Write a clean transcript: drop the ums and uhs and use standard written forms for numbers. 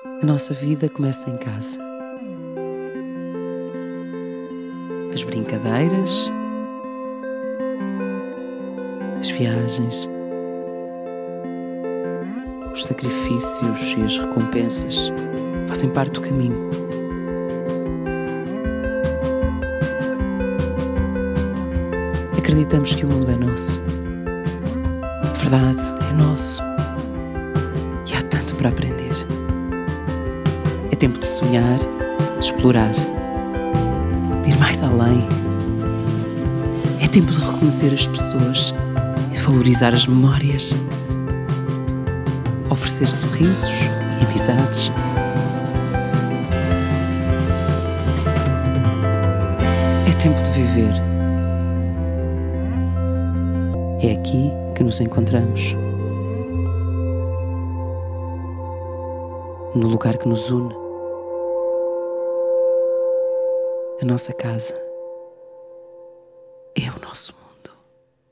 A nossa vida começa em casa. As brincadeiras, as viagens, os sacrifícios e as recompensas fazem parte do caminho. Acreditamos que o mundo é nosso. De verdade, é nosso. E há tanto para aprender. É tempo de sonhar, de explorar, de ir mais além. É tempo de reconhecer as pessoas e de valorizar as memórias. Oferecer sorrisos e amizades. É tempo de viver. É aqui que nos encontramos. No lugar que nos une. A nossa casa é o nosso mundo.